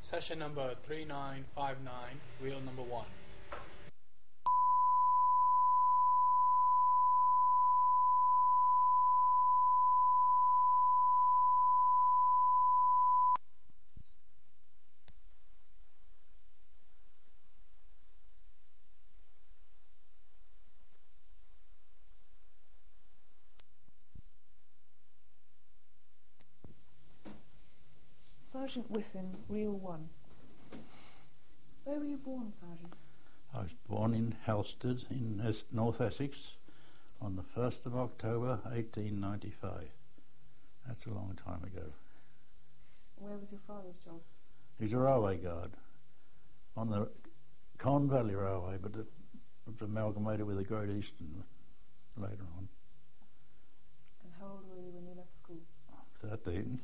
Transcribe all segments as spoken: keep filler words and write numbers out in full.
Session number three nine five nine, reel number one. Sergeant Whiffen, reel one. Where were you born, Sergeant? I was born in Halstead in es- North Essex on the first of October eighteen ninety-five. That's a long time ago. Where was your father's job? He was a railway guard on the Colne Valley Railway, but it was amalgamated with the Great Eastern later on. And how old were you when you left school? thirteen.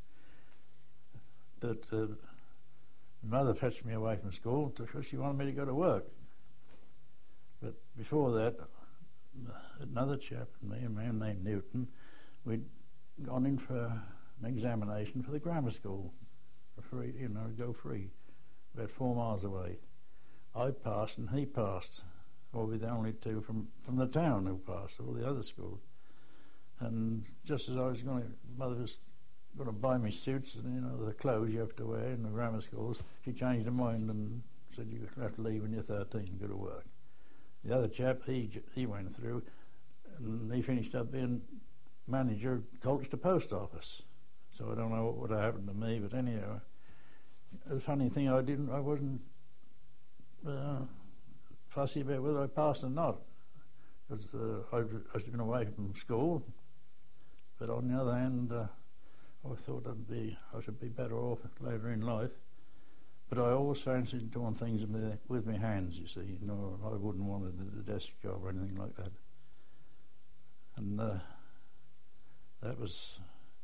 That uh, mother fetched me away from school because she wanted me to go to work. But before that, another chap and me, a man named Newton, we'd gone in for an examination for the grammar school, for free, you know, go free, about four miles away. I passed and he passed, or we're the only two from, from the town who passed, all the other schools. And just as I was going to, mother was going to buy me suits and, you know, the clothes you have to wear in the grammar schools, she changed her mind and said you have to leave when you're thirteen and go to work. The other chap, he he went through and he finished up being manager of Colchester Post Office. So I don't know what would have happened to me, but anyhow, the funny thing, I didn't, I wasn't uh, fussy about whether I passed or not, because uh, I'd, I'd been away from school. But on the other hand, uh, I thought I'd be, I should be better off later in life. But I always fancied doing things with my, with my hands, you see. You know, I wouldn't want a, a desk job or anything like that. And uh, that was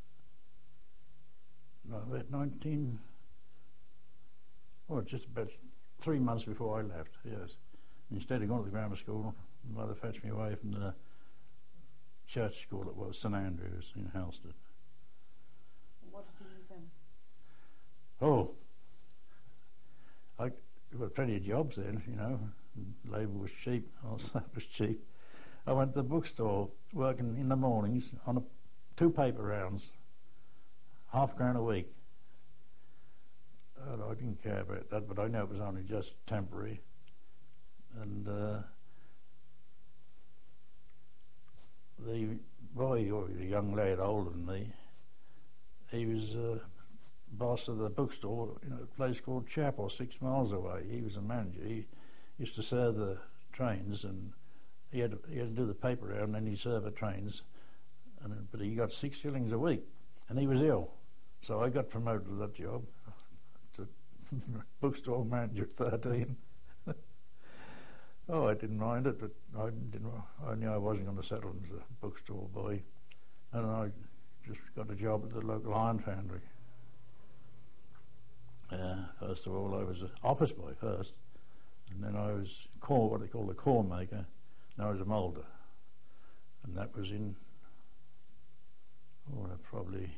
no, about nineteen, well, just about three months before I left, yes. Instead of going to the grammar school, mother fetched me away from the church school it was, St Andrews in Halstead. What did you do then? Oh, I there were plenty of jobs then, you know. Labour was cheap, also was cheap. I went to the bookstore working in the mornings on a, two paper rounds, half crown a week. And I didn't care about that, but I know it was only just temporary. And uh, the boy, or a young lad older than me, he was uh, boss of the bookstore in a place called Chapel, six miles away. He was a manager. He used to serve the trains, and he had to, he had to do the paper round, and then he served the trains. And, but he got six shillings a week, and he was ill. So I got promoted to that job, to bookstore manager at thirteen. Oh, I didn't mind it, but I didn't. I knew I wasn't going to settle as a bookstore boy, and I just got a job at the local iron foundry. Uh, first of all, I was an office boy first, and then I was core, what they call a core maker, and I was a moulder, and that was in, oh, probably,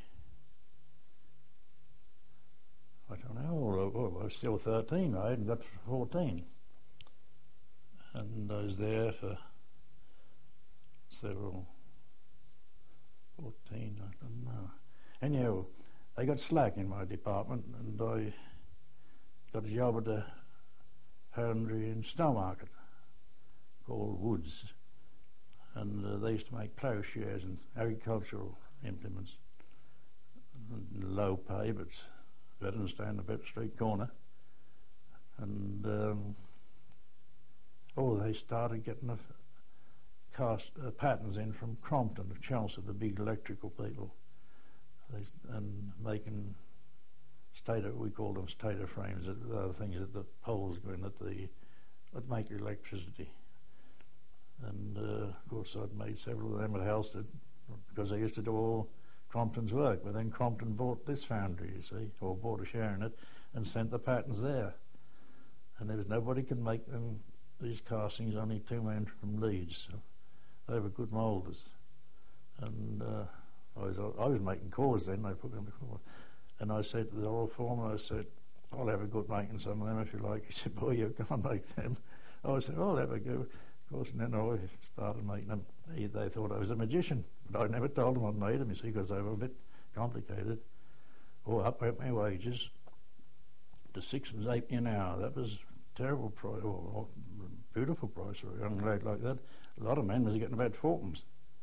I don't know, oh, I was still thirteen. I hadn't got fourteen, and I was there for several. fourteen, I don't know. Anyhow, they got slack in my department, and I got a job at a foundry in Stowmarket called Woods, and uh, they used to make ploughshares and agricultural implements. And low pay, but better than staying about the street corner. And um, oh, they started getting a cast uh, patterns in from Crompton of Chelsea, the big electrical people, they, and making stator, we call them stator frames, the other things that the poles go in that the that make electricity. And uh, of course I'd made several of them at Halstead because I used to do all Crompton's work. But then Crompton bought this foundry, you see, or bought a share in it, and sent the patterns there. And there was nobody could make them, these castings, only two men from Leeds. So they were good moulders, and uh, I was I was making cores then. They put me on the core, and I said to the old foreman, I said, I'll have a good making some of them if you like. He said, boy, you can't make them. I said, I'll have a go. Of course, and then I started making them. They, they thought I was a magician, but I never told them I'd made them, you see, because they were a bit complicated. Oh, up went my wages to six and eight an hour. That was a terrible price, or a beautiful price for a young lad like that. A lot of men was getting about fourpence.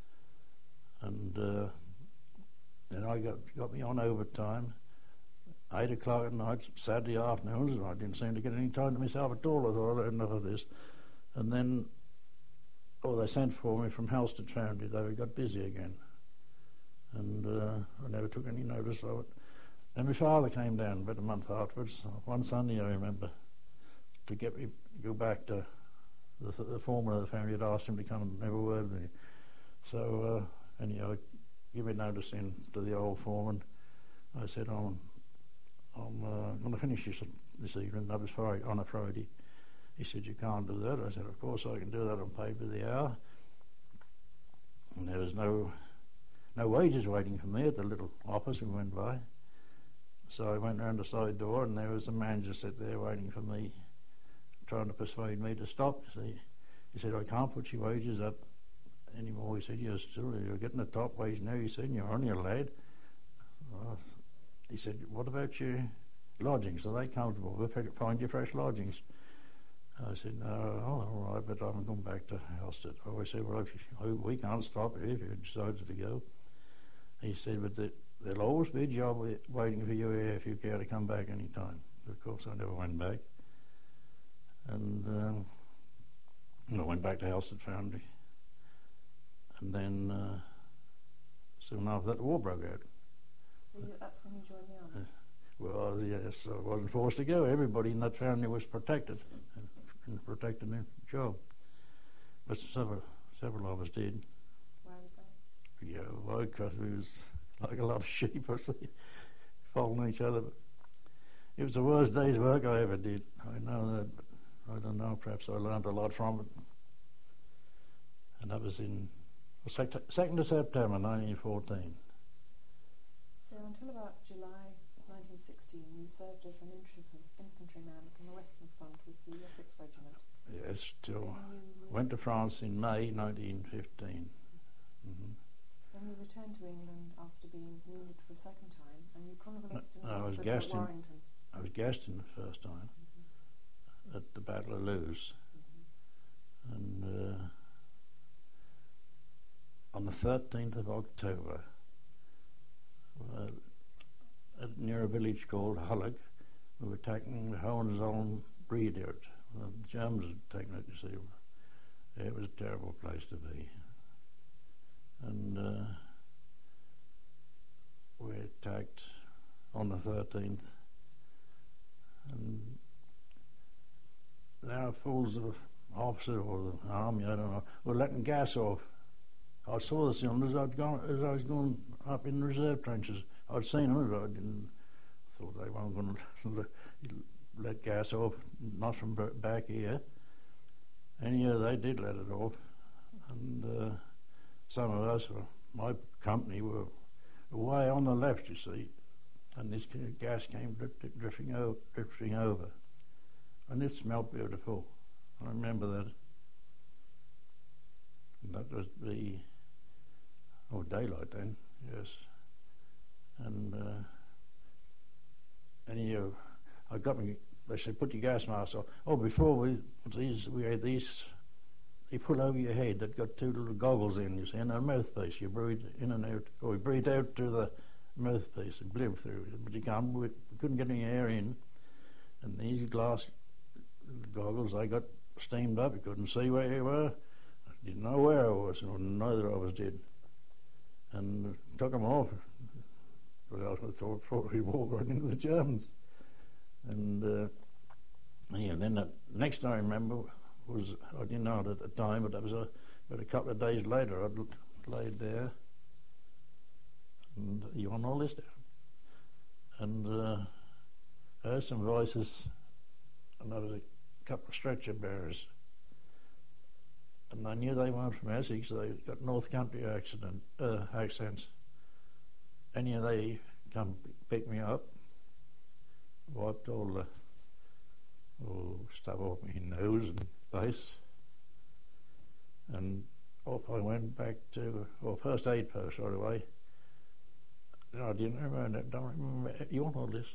And uh, then I got, got me on overtime. Eight o'clock at night, Saturday afternoons, and I didn't seem to get any time to myself at all. I thought I'd had enough of this. And then, oh, they sent for me from Halstead Foundry. They got busy again. And uh, I never took any notice of it. And my father came down about a month afterwards, one Sunday I remember, to get me go back to the, the foreman of the family. Had asked him to come and have a word with me. So, uh, anyhow, give me notice in to the old foreman. I said, I'm, I'm uh, going to finish this this evening. That was Friday, on a Friday. He said, you can't do that. I said, of course I can do that on pay by the hour. And there was no no wages waiting for me at the little office we went by. So I went round the side door, and there was the manager sat there waiting for me, trying to persuade me to stop, you see. He said, I can't put your wages up anymore. He said, you're still, you're getting the top wage now. He said, you're only a lad. Well, he said, what about your lodgings? Are they comfortable? We'll find you fresh lodgings. I said, no, oh, all right, but I'm going back to Halstead. Oh, I said, well, if you, we can't stop here if you decided to go. He said, but the, there'll always be a job waiting for you here if you care to come back any time. Of course, I never went back. And um, I went back to Halstead Foundry. And then uh, soon after that, the war broke out. So you, that's when you joined the army? Uh, well, yes, I wasn't forced to go. Everybody in that family was protected, in a protected job. But several, several of us did. Why was that? Yeah, well, because we was like a lot of sheep, I see, following each other. But it was the worst day's work I ever did. I know that, but I don't know, perhaps I learned a lot from it. And that was in second of September nineteen fourteen. So until about July nineteen sixteen, you served as an infantry, infantryman from the Western Front with the Essex Regiment. Yes, till You, went to France in May nineteen fifteen. Mm-hmm. Then you returned to England after being wounded for a second time, and you convalesced in No, I was hospital at gassed in- Warrington. I was gassed in the first time Mm-hmm. at the Battle of Lewes. Mm-hmm. And uh, on the thirteenth of October, uh, at, near a village called Hullock, we were attacking the Hohenzollern Redoubt. Well, the Germans had taken it, you see. It was a terrible place to be. And uh, we attacked on the thirteenth. And now fools of officer or the army, I don't know, were letting gas off. I saw the cylinders I'd gone, as I was going up in the reserve trenches. I'd seen them, but I didn't thought they weren't going to let gas off, not from back here. And yeah, they did let it off. And uh, some of us, or my company, were way on the left, you see. And this gas came drift, drifting, over, drifting over. And it smelled beautiful. I remember that. And that was the, oh, daylight then, yes. And uh, anyhow, I got me, they said, put your gas mask on. Oh, before we put these, we had these, they put over your head that got two little goggles in, you see, and a mouthpiece. You breathe in and out, or you breathe out through the mouthpiece and blew through it, but you can't, we couldn't get any air in. And these glass goggles, they got steamed up. You couldn't see where you were. I didn't know where I was, or neither of us did. And took them off. But I thought before we walked right into the Germans. And uh, yeah, then the next I remember was, I didn't know it at the time, but that was a, about a couple of days later. I'd laid there. And you want all this down? And uh, I heard some voices, and there was a couple of stretcher bearers. And I knew they weren't from Essex, they got North Country accident, uh, accents. And yeah, they come pick me up. wiped all the all stuff off my nose and face, and off I went back to, well, first aid post right away. I didn't remember, don't remember you want all this.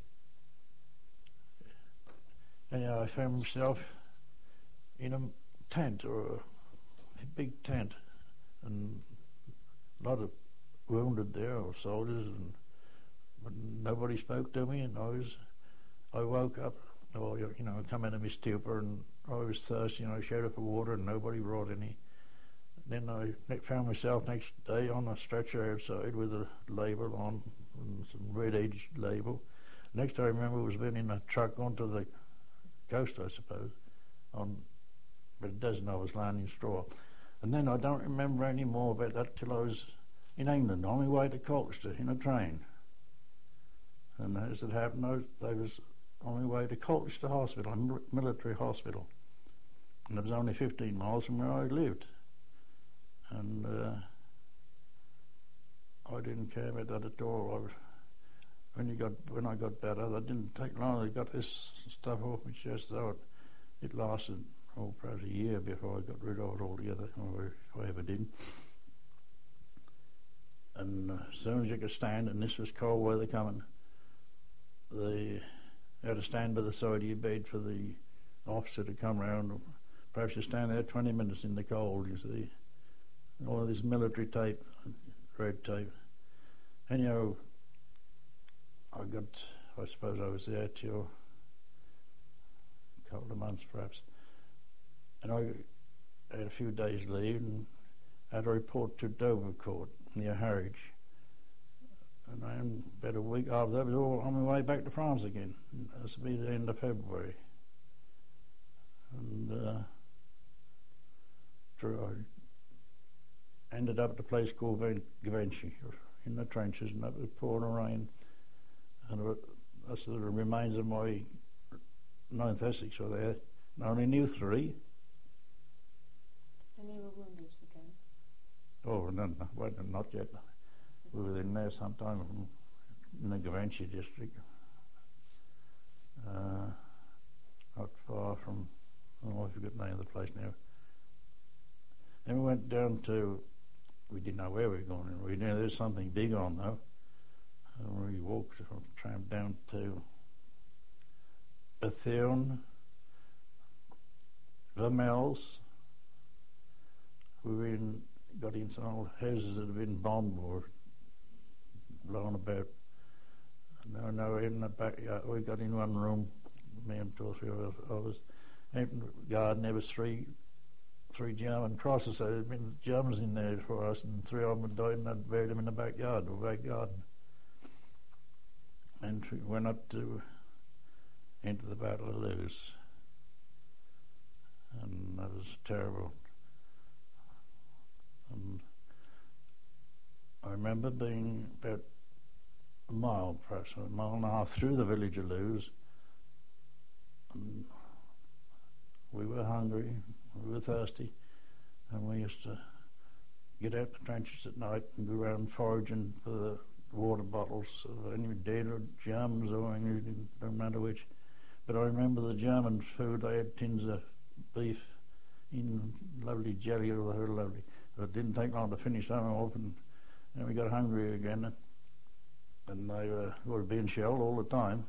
Anyhow, I found myself in a tent, or a big tent, and a lot of wounded there, or soldiers, and but nobody spoke to me, and I was, I woke up, or you know, come out of my stupor, and I was thirsty, and I shouted for water, and nobody brought any. Then I found myself next day on a stretcher outside with a label on, and some red-edged label. Next I remember was being in a truck onto the coast, I suppose, on, but it doesn't know I was lying in straw. And then I don't remember any more about that till I was in England, on my way to Colchester in a train. And as it happened, I was, I was on my way to Colchester Hospital, a military hospital. And it was only fifteen miles from where I lived. And uh, I didn't care about that at all. I was, when, you got, when I got better, that didn't take long. I got this stuff off my chest, so it, it lasted, oh, perhaps a year before I got rid of it altogether, or if I ever did. And uh, as soon as you could stand, and this was cold weather coming, they had to stand by the side of your bed for the officer to come round. Perhaps you stand there twenty minutes in the cold, you see. All of this military tape, red tape. Anyhow, I got, I suppose I was there till a couple of months perhaps. And I had a few days leave and had a report to Dover Court near Harwich. And then about a week after that, I was all on my way back to France again. This will be the end of February. And uh, I ended up at a place called Givenchy, in the trenches, and that was pouring rain. And that's the remains of my ninth Essex were there. And I only knew three. And you were wounded again? Oh, no, no, well, not yet. We were in there sometime in the Givenchy district, uh, not far from, oh, I forget the name of the place now. Then we went down to, we didn't know where we were going. We knew there was something big on though. And we walked, tramped down to Bethune, Vermelles. We were in, got in some old houses that had been bombed or blown about. And now in the backyard, we got in one room, me and two or three of us. In the garden there was three three German crosses, so there had been Germans in there for us, and three of them had died, and I'd buried them in the backyard, or back garden. And we went up to, into the Battle of Loos, and that was terrible. And I remember being about a mile, perhaps a mile and a half through the village of Loos, and we were hungry, we were thirsty, and we used to get out the trenches at night and go around foraging for the water bottles of any dead or Germans or any, don't matter which. But I remember the German food, they had tins of beef in lovely jelly, or they were lovely. But it didn't take long to finish them off, and then we got hungry again, and they were, were being shelled all the time.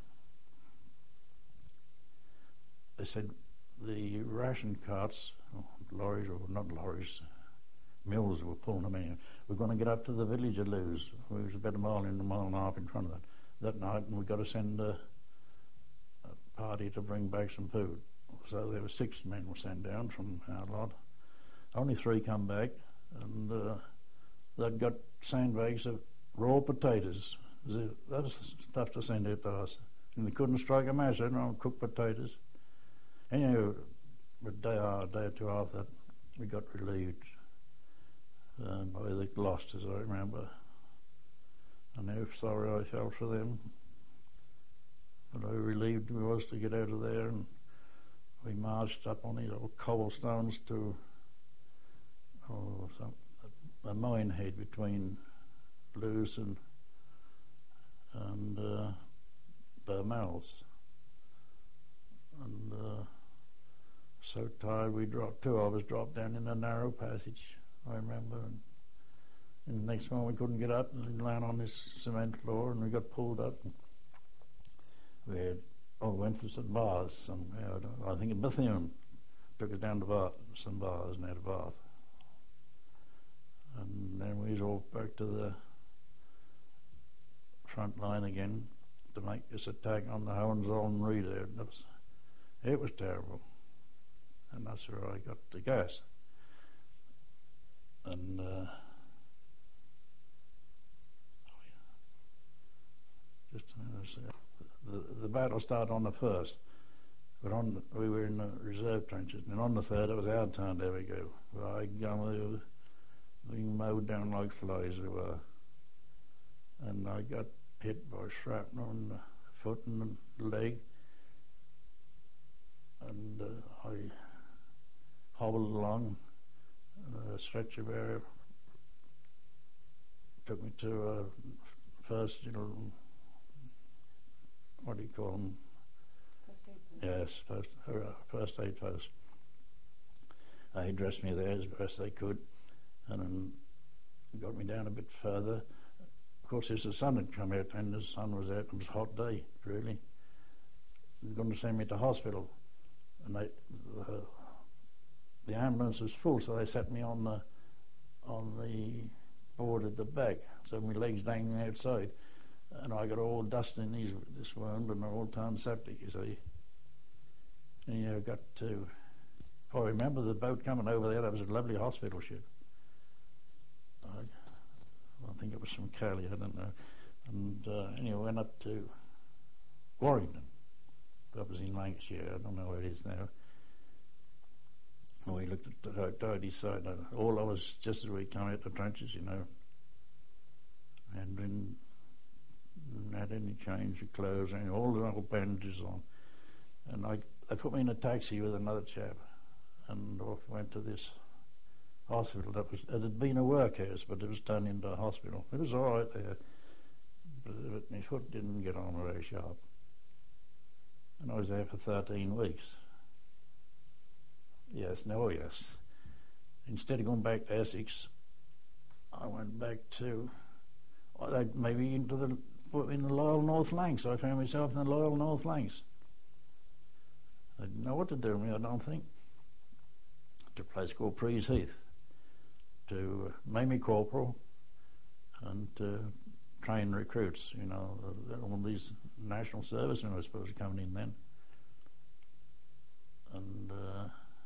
They said the ration carts, or lorries, or not lorries, mills were pulling them in. We're going to get up to the village of Loos. We was about a mile in, a mile and a half in front of that, that night, and we got to send a, a party to bring back some food. So there were six men were sent down from our lot. Only three come back, and uh, they'd got sandbags of raw potatoes. That was stuff to send out to us. And they couldn't strike a match on cooked potatoes. Anyway, a day, a day or two after that, we got relieved uh, by the Gloucesters, I remember. And how sorry I felt for them. But how relieved we was to get out of there, and we marched up on these old cobblestones to oh, some, a, a mine head between Loos and, and uh, Vermelles. and uh, so tired we dropped, two of us dropped down in a narrow passage, I remember, and, and the next morning we couldn't get up and land on this cement floor, and we got pulled up. And we had, oh, we went for some baths somewhere, I, don't, I think in Bethlehem, took us down to Bath, some baths near to Bath. And then we was all back to the front line again to make this attack on the Hohenzollern there. It was, it was terrible. And that's where I got the gas. And uh, oh yeah. Just a minute. The, the battle started on the first, but on the, we were in the reserve trenches, and on the third it was our turn to ever go. Well, I gone being mowed down like flies we were, and I got hit by shrapnel in the foot and the leg, and uh, I hobbled along. Uh, a stretcher bearer took me to uh, first, you know, what do you call them? First aid post. Yes, first, uh, first aid post. They dressed me there as best they could, and then got me down a bit further. Of course, as the sun had come out, and the sun was out, it was a hot day, really. They were going to send me to hospital, and they, uh, the ambulance was full, so they set me on the on the board at the back, so my legs dangling outside, and I got all dust in these this wound, and all turned septic, you see. And you know, got to. Oh, I remember the boat coming over there. That was a lovely hospital ship. I, I think it was from Cali, I don't know. And uh, anyway, went up to Warrington. That was in Lancashire. I don't know where it is now. And we looked at the dirty side. All I was just as we come out the trenches, you know, and didn't, didn't had any change of clothes, and all the old bandages on. And I, they put me in a taxi with another chap, and off went to this hospital. That was, it had been a workhouse, but it was turned into a hospital. It was all right there, but, but my foot didn't get on very sharp. And I was there for thirteen weeks. Yes, no, yes. Instead of going back to Essex, I went back to, well, maybe into the, in the Loyal North Lancs. I found myself in the Loyal North Lancs. I didn't know what to do with me, I don't think. To a place called Prees Heath, to uh, make me corporal and to train recruits, you know, uh, all these national servicemen I suppose coming in then. And uh,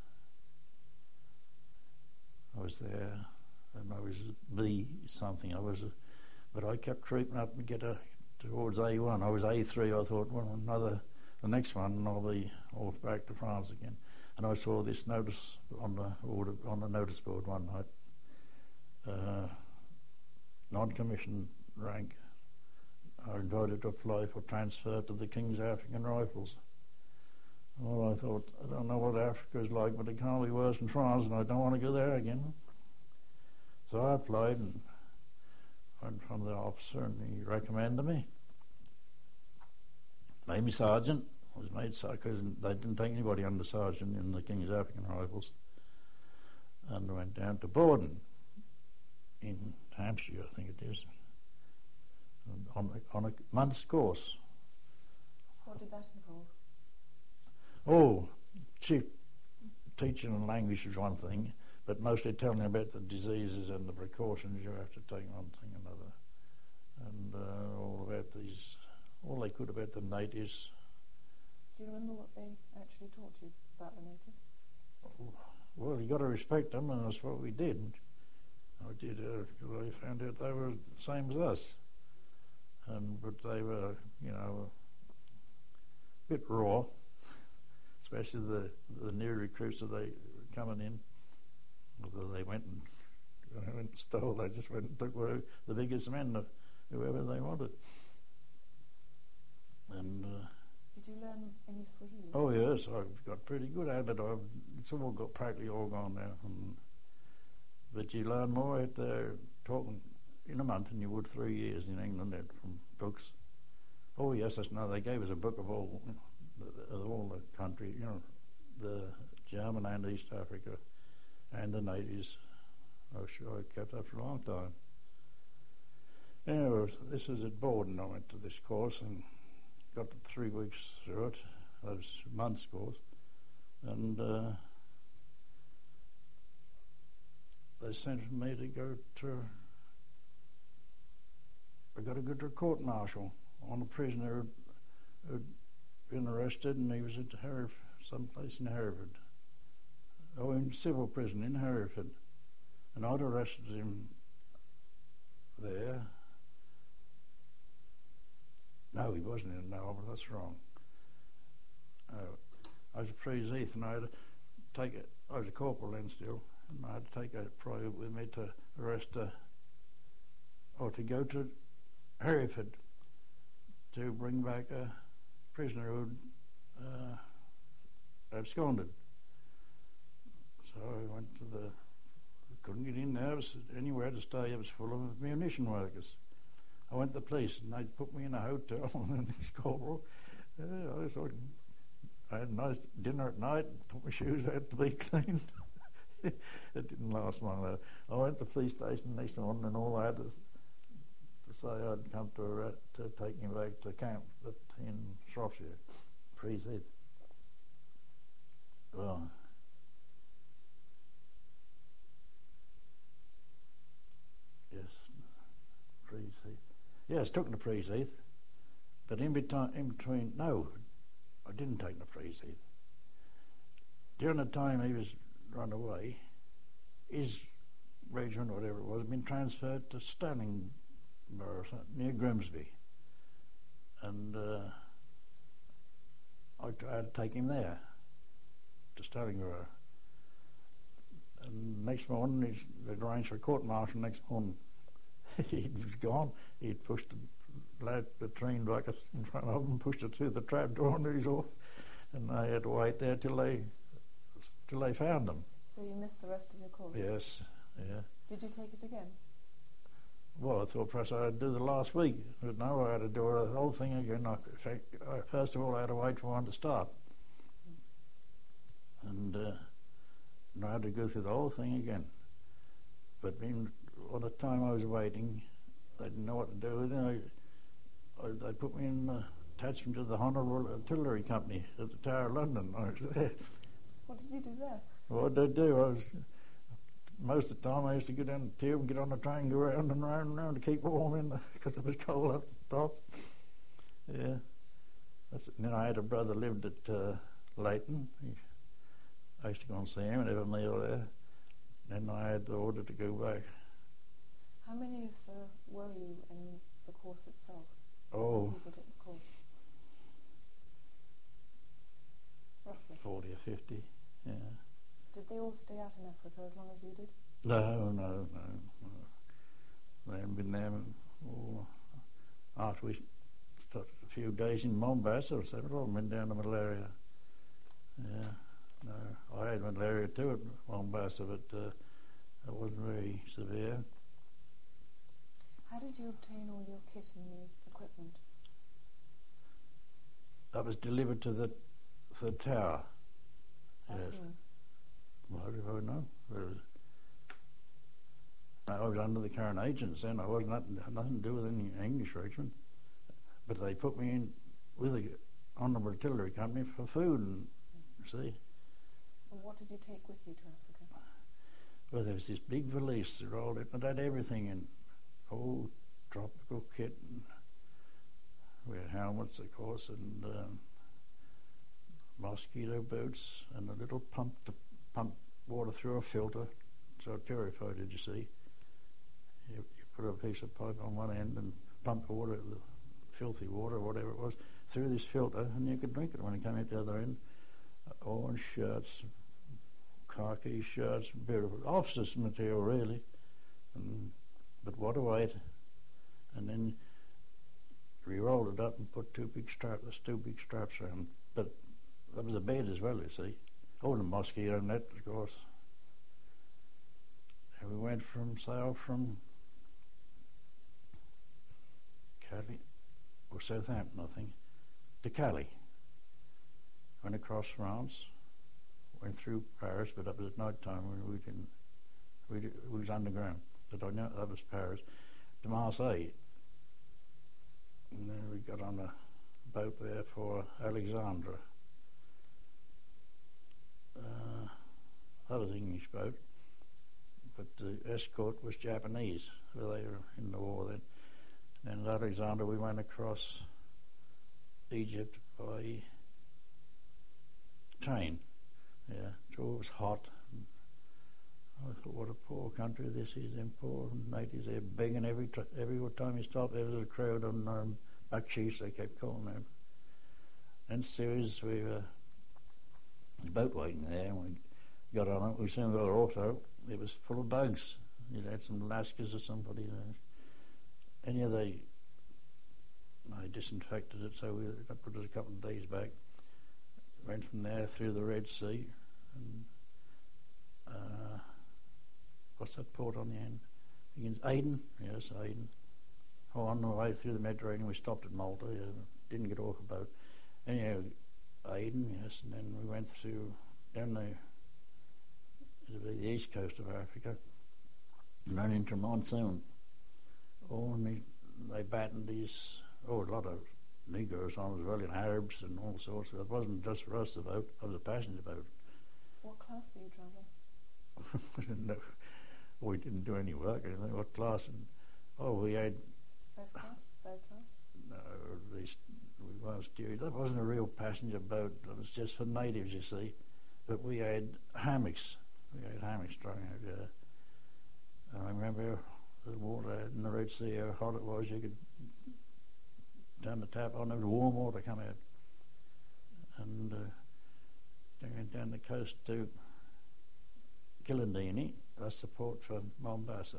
I was there, and I was B something. I was, a, but I kept creeping up and get a, towards A one. I was A three. I thought, well, another, the next one, and I'll be off back to France again. And I saw this notice on the order, on the notice board one night. Uh, non-commissioned rank are invited to apply for transfer to the King's African Rifles. Well, I thought, I don't know what Africa is like, but it can't be worse than France, and I don't want to go there again. So I applied and went from the officer, and he recommended me. Made me sergeant. I was made sergeant because they didn't take anybody under sergeant in the King's African Rifles. And I went down to Borden in Hampshire, I think it is, on a, on a month's course. What did that involve? Oh, chief teaching and language is one thing, but mostly telling them about the diseases and the precautions you have to take, one thing and another, and uh, all about these, all they could about the natives. Do you remember what they actually taught you about the natives? Well, you got to respect them, and that's what we did. I did, because uh, I found out they were the same as us, and but they were, you know, a bit raw. Especially the, the new recruits that they were coming in, whether they went and, went and stole, they just went and took the biggest men, whoever they wanted. And uh, did you learn any Swahili? Oh yes, I've got pretty good at it. I've, it's all got practically all gone now. And, but you learn more out there talking in a month than you would three years in England out from books. Oh yes, that's no. They gave us a book of all the, all the country, you know, the German and East Africa and the natives. Oh, sure, I kept that for a long time. Anyway, this was at Borden. I went to this course and got three weeks through it. That was a month's course. And uh, they sent me to go to, I got to go to a court-martial on a prisoner who'd been arrested, and he was at Heref, someplace in Hereford. Oh, in civil prison in Hereford. And I'd arrested him there. No, he wasn't in Melbourne, that's wrong. Uh, I was a Freezeath, and I had to take it, I was a corporal then still, and I had to take a private with me to arrest a, or to go to Hereford to bring back a prisoner who'd uh, absconded. So I went to the, couldn't get in there, there was anywhere to stay, it was full of munition workers. I went to the police and they put me in a hotel and this corporal, uh, I thought, I had a nice dinner at night, put my shoes out to be cleaned. It didn't last long though. I went to the police station next morning and all I had to, to say I'd come to, a, to take me back to camp at, in Shropshire, Freezeath. Well, yes, Freezeath. Yes, took him to Freezeath, but in between, in between, no, I didn't take him to Freezeath. During the time he was run away, his regiment, or whatever it was, had been transferred to Stanningborough, near Grimsby, and uh, I had to take him there, to Stanningborough. And next morning, they'd arranged for a court-martial next morning. He was gone. He'd pushed the, lad, the train back in front of him, pushed it through the trap door, and he was off. And they had to wait there till they till they found him. So you missed the rest of your course? Yes, yeah. Did you take it again? Well, I thought perhaps I'd do the last week, but no, I had to do the whole thing again. I, in fact, I, first of all, I had to wait for one to start. And, uh, and I had to go through the whole thing again. But in, all the time I was waiting, they didn't know what to do with it. I, I, they put me in, uh, attached me to the Honourable Artillery Company at the Tower of London. I was there. What did you do there? What did I do? I was, most of the time I used to go down the tube and get on the train, go round and round and round to keep warm in because it was cold up the top. Yeah. That's, and then I had a brother lived at uh, Leighton. He, I used to go and see him and have a meal there. Then I had the order to go back. How many of uh, were you in the course itself? Oh. How many people took the course? Roughly. Forty or fifty, yeah. Did they all stay out in Africa as long as you did? No, no, no. no. They haven't been there all, after we started a few days in Mombasa, several of them been down to malaria. Yeah, no. I had malaria too at Mombasa, but uh, it wasn't very severe. How did you obtain all your kit and your equipment? That was delivered to the, the tower. By Yes. whom? Well, I don't know. There was, I was under the current agents then. I wasn't nothing, nothing to do with any English regiment. But they put me in with the Honourable Artillery Company for food, and you see. And what did you take with you to Africa? Well, there was this big valise that rolled in. It had everything in. Oh, tropical kit. And we had helmets, of course, and um, mosquito boots, and a little pump to pump water through a filter, so it purified it, you see. You, you put a piece of pipe on one end and pump the water, the filthy water, whatever it was, through this filter, and you could drink it when it came out the other end. Uh, orange shirts, khaki shirts, beautiful. Officers' material, really. And, but what a weight. And then we rolled it up and put two big straps, there's two big straps around. But there was a bed as well, you see. Oh, the mosquito net, of course. And we went from sail from Cali, or Southampton, I think, to Cali. went across France, went through Paris, but that was at night time when we didn't, we, did, we was underground. But I know that was Paris, to Marseille. And then we got on a boat there for Alexandra. Uh, that was an English boat, but the escort was Japanese, so they were in the war then. And at Alexandra we went across Egypt by train. Yeah, so it was hot. And I thought, what a poor country this is. Them poor natives, they're begging every t- every time you stop. There was a crowd on um, Bakshish, they kept calling them. And Suez, we were a boat waiting there, and we got on it. We soon got off though. It was full of bugs. You'd had some Lascars or somebody there. Any of the, I disinfected it, so we that put it a couple of days back. Went from there through the Red Sea, and uh, what's that port on the end? Begins Aden, yes, Aden. Oh, on the way through the Mediterranean, we stopped at Malta. Yeah, didn't get off a boat. Anyhow, Aden, yes, and then we went through down the, it'll be the east coast of Africa, and ran into monsoon. Oh, and they, they battened these, oh, a lot of Negroes on as well, and Arabs and all sorts. It wasn't just for us, the boat. I was a passenger boat. What class were you travelling? I didn't know. We didn't do any work or anything. What class? And, oh, we had... First class? Third class? No, at least we weren't steerage. That wasn't a real passenger boat. It was just for natives, you see. But we had hammocks. We had hammocks strung out, yeah. And I remember the water in the Red Sea, how hot it was. You could turn the tap on, there was warm water come out. And uh, they went down the coast to Kilindini. That's the port for Mombasa.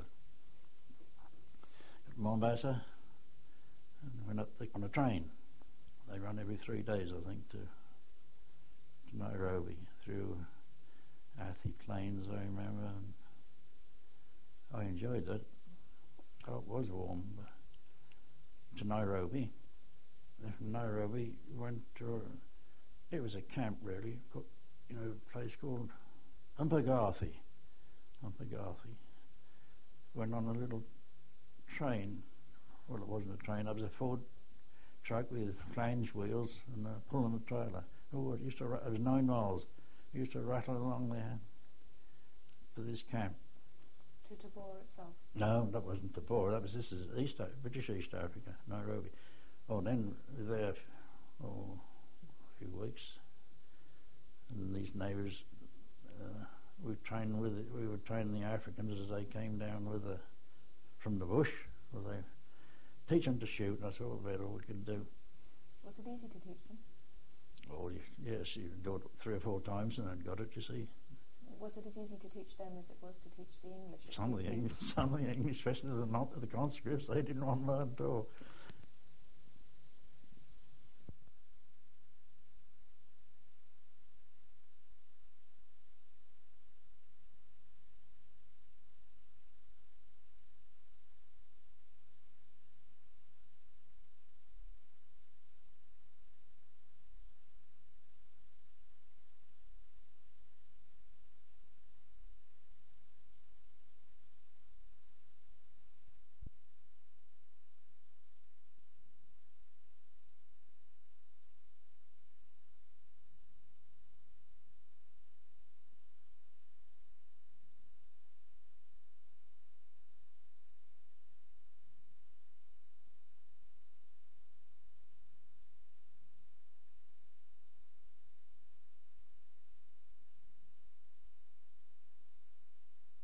At Mombasa, and went up the, on a train. They run every three days, I think, to, to Nairobi, through Athi Plains, I remember. And I enjoyed that. Oh, it was warm. To Nairobi. Then from Nairobi, went to, a, it was a camp really, you know, a place called Umpagathi. Umpagathi. Went on a little train. Well, it wasn't a train, it was a Ford truck with flange wheels and a pulling a trailer. Oh, it used to, it was nine miles. It used to rattle along there to this camp. To Tabora itself? No, that wasn't Tabora. That was, this is East, British East Africa, Nairobi. Oh, then there, oh, a few weeks, and these neighbours, uh, we trained with, it, we were training the Africans as they came down with the, from the bush. Well, they teach them to shoot, and that's all about all we could do. Was it easy to teach them? Oh, yes, you do it three or four times and then got it, you see. Was it as easy to teach them as it was to teach the English? Some of the English, some of the English, especially the not the conscripts, they didn't want to learn at all.